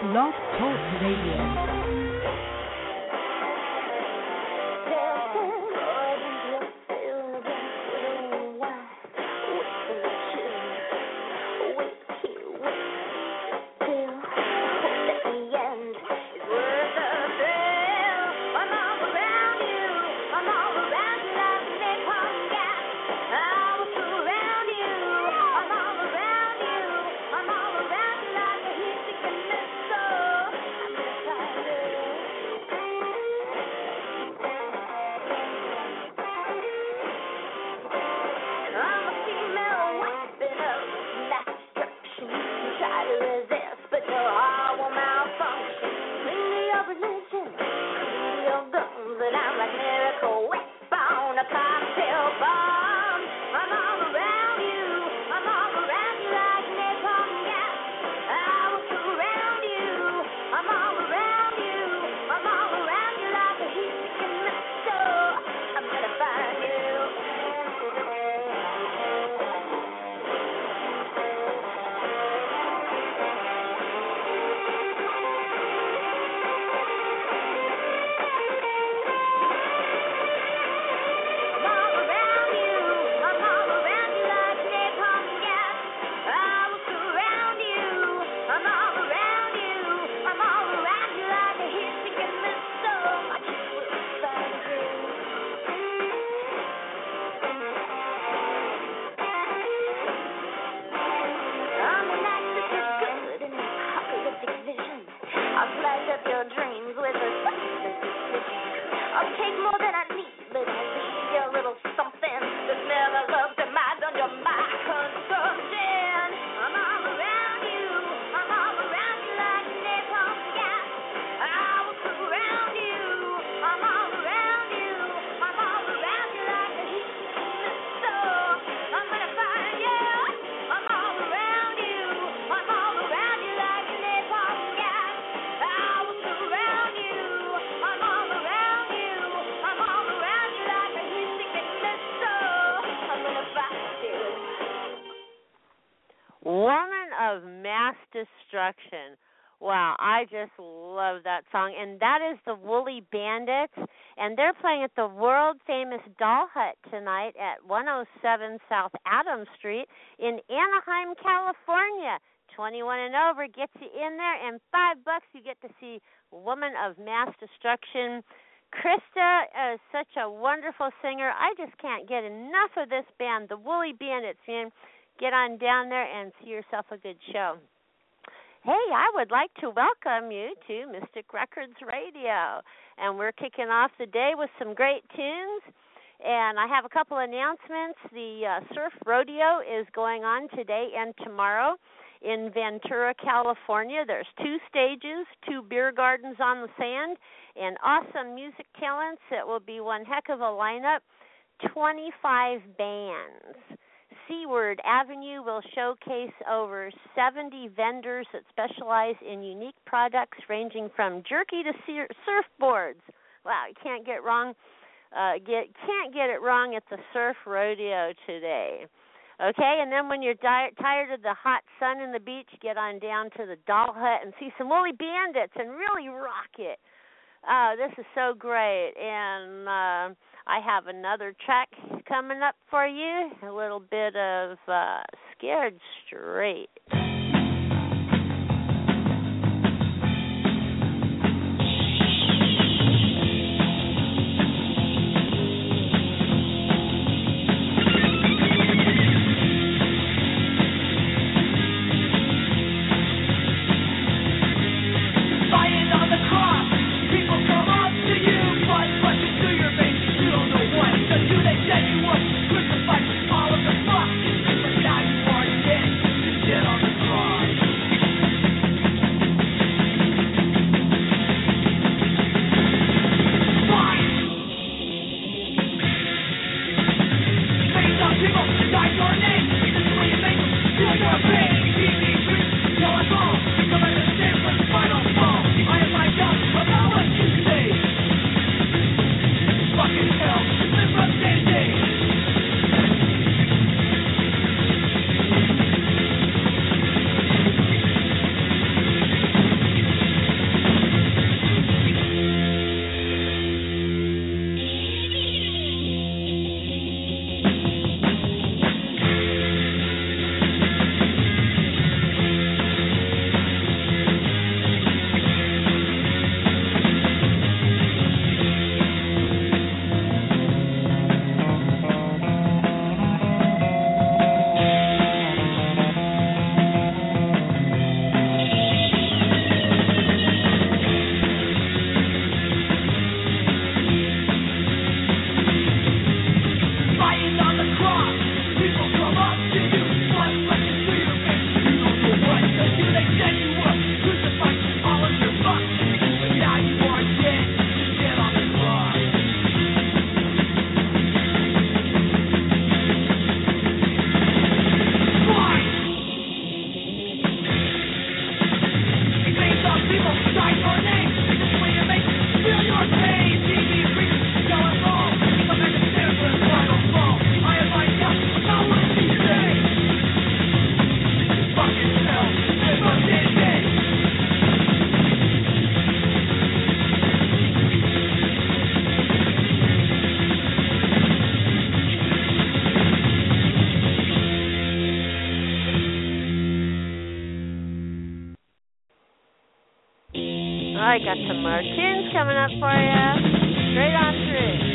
Blog Talk Radio. Destruction. Wow, I just love that song. And that is the Woolly Bandits, and they're playing at the world-famous Doll Hut tonight at 107 South Adams Street in Anaheim, California. 21 and over gets you in there, and $5 you get to see Woman of Mass Destruction. Krista is such a wonderful singer. I just can't get enough of this band, the Woolly Bandits, man. Get on down there and see yourself a good show. Hey, I would like to welcome you to Mystic Records Radio, and we're kicking off the day with some great tunes, and I have a couple announcements. The Surf Rodeo is going on today and tomorrow in Ventura, California. There's 2 stages, 2 beer gardens on the sand, and awesome music talents. It will be one heck of a lineup, 25 bands. Seaward Avenue will showcase over 70 vendors that specialize in unique products ranging from jerky to surfboards. Wow, you can't get wrong. Can't get it wrong at the Surf Rodeo today. Okay, and then when you're tired of the hot sun and the beach, get on down to the Doll Hut and see some Woolly Bandits and really rock it. This is so great, and I have another track coming up for you, a little bit of Scared Straight. Crucified with all of the fuck, but now you are dead. Dead on the I got some more tunes coming up for you. Straight on through.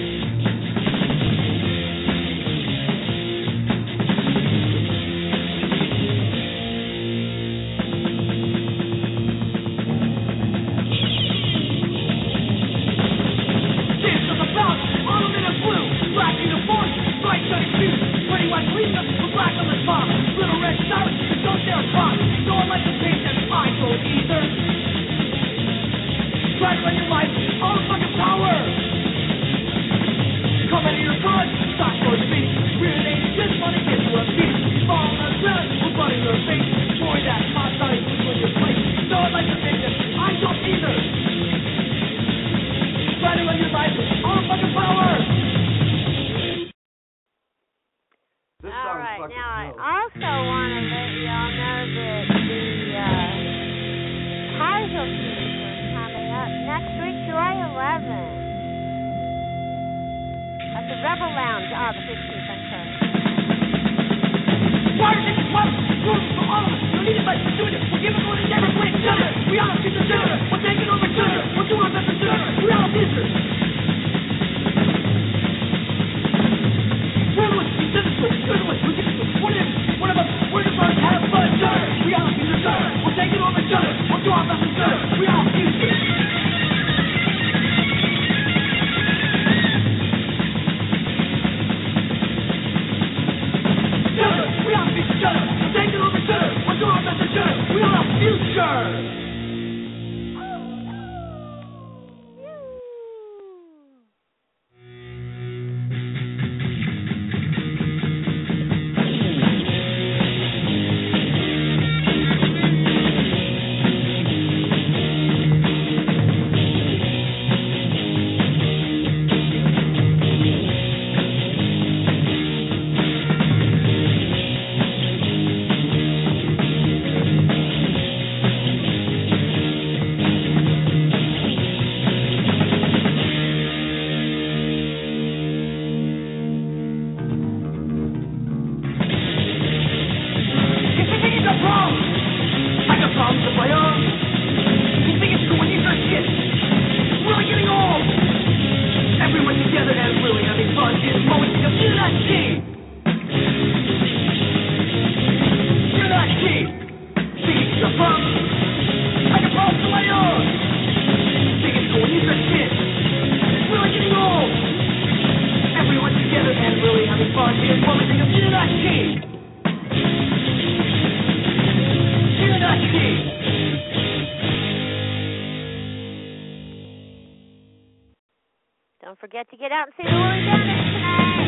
Don't forget to get out and see the Woolly Bandits tonight.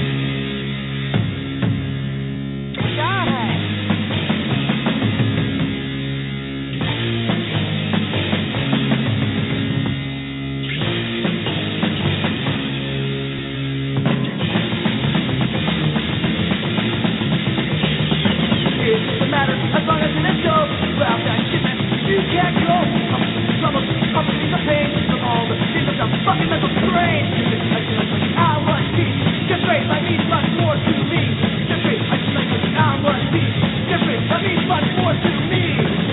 Doll Hut. It doesn't matter as long as you let go. Grab that shipment, you can't go. Trouble, the pain from all the things of the fucking mental strain. I want peace. Different, that means much more to me. Different, I want peace. Different, that means much more to me.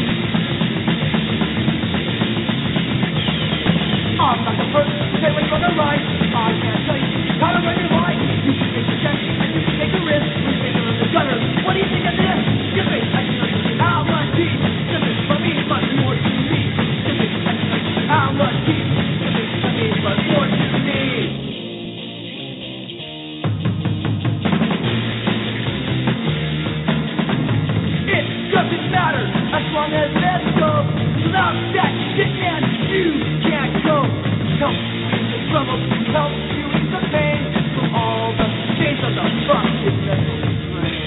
I'm not the first to say when you're on the right. I can't tell you how to run your life. You can take the chance and you can take the risk. You can take the gutter. What do you think of this? Different, I want peace. Different, that means much more to me. Different, I want peace. Different, that means much more to me. It doesn't matter as long as let's go. Without that shit, man, you can't go. Help ease the trouble, help you ease the pain from all the chains of the fucking mental strain.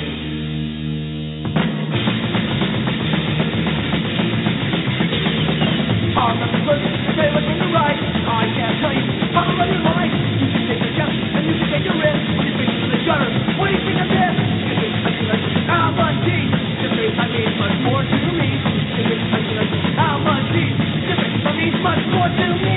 I'm not the person to say what's in the right. I can't tell you how to run your life. You can take a chance and you can take a risk. When you face to the gutter, what do you think of this? How much peace? Different, that means much more to me. How much peace? Different, that means much more to me.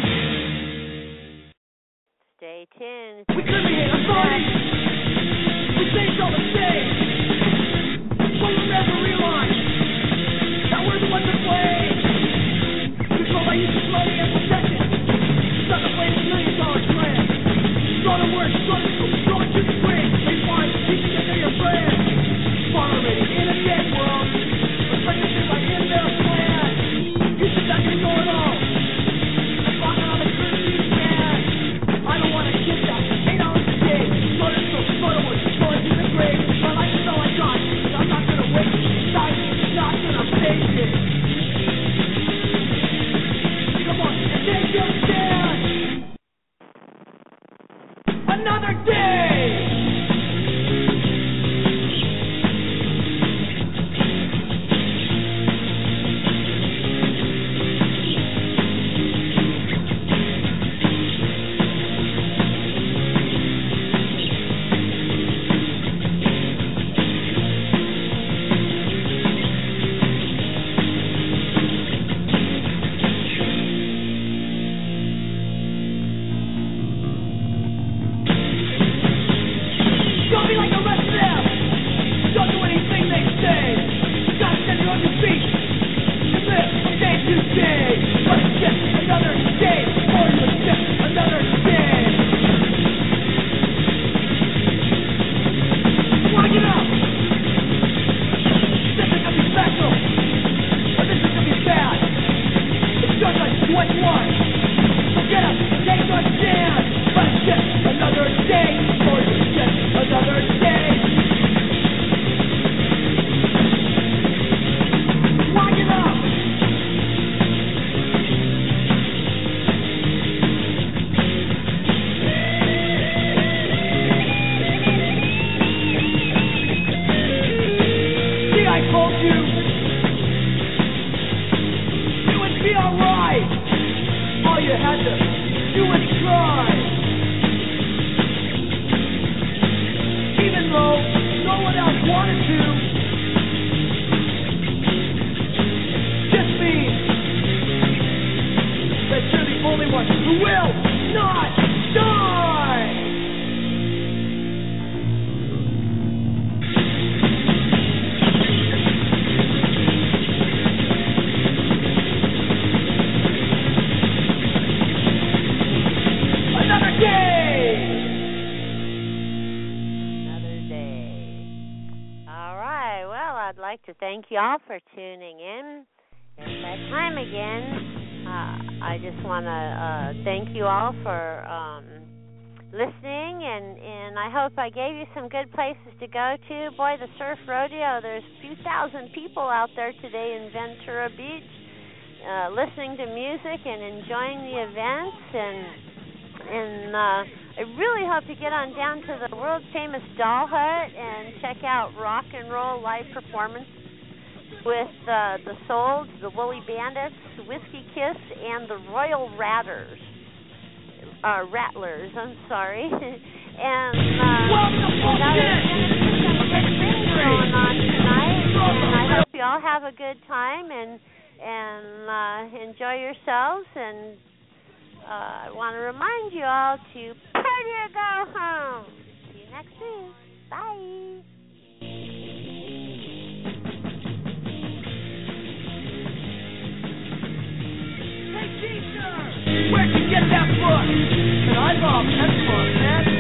Stay tuned. We could be here, I'm sorry. We changed all the same. But we'll never realize that we're the ones to blame. Controlled by you, slowly and protected. Stuck a flame $1 million plan. Draw to work, draw to school, draw to the grave. They find teaching that they're your friends. Moderating in a dead world. Reflect the shit right in their plan. You should not get going on. I'm walking on the curtain you can. I don't want to get that. 8 hours a day. Go to school, go to work, go into the grave. My life is all I got. And I'm not gonna wait. Not gonna face it. Come on, and take your stand. Another day. Don't be like the rest of them. Don't do anything they say. Gotta stand on your feet and live from day to day. But it's just another day, or it's just another day. Wanna get up? This is gonna be special, or this is gonna be bad. It's your choice, which one? So get up, take a stand. But it's just another day, or it's just another day. Why get up? See, I told you. It would be alright. All you had to do was try. Even though no one else wanted to. Just means that you're the only one who will not die. Another day. Another day. All right. Well, I'd like to thank y'all for tuning in. It's that time again. I just want to thank you all for listening, and I hope I gave you some good places to go to. Boy, the Surf Rodeo, there's a few thousand people out there today in Ventura Beach listening to music and enjoying the events, and I really hope you get on down to the world famous Doll Hut and check out rock and roll live performance with the Souls, the Woolly Bandits, Whiskey Kiss, and the Royal Rattlers. I'm sorry. And going on tonight, and I hope you all have a good time and enjoy yourselves. And I want to remind you all to party or go home. See you next week. Bye. Hey, teacher, where'd you get that book? And I love that book, man.